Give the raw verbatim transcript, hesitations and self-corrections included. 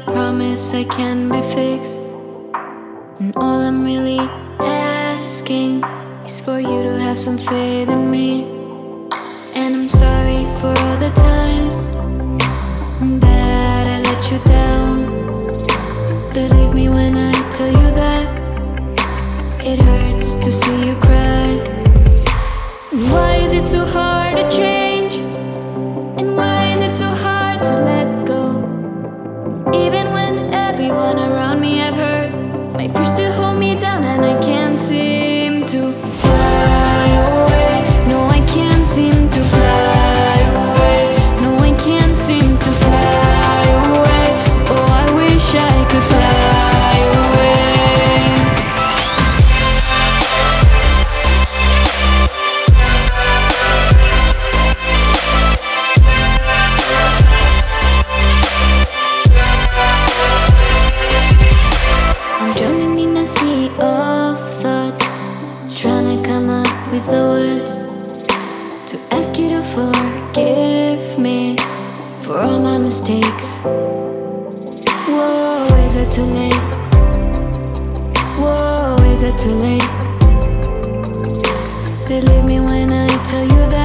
promise I can be fixed. And all I'm really asking is for you to have some faith in me. And I'm sorry for all the times that I let you down. Believe me when I tell you that it hurts to see you cry. Why is it so hard to change? And why is it so hard to let go? Even when everyone around me I've hurt, my fears still hold me down and I can't seem to fly away. No, I can't seem to fly away. No, I can't seem to fly away. Oh, I wish I could fly away. I'm drowning in a sea of thoughts, trying to come up with the words to ask you to forgive me for all my mistakes. Whoa, is it too late? Whoa, is it too late? Believe me when I tell you that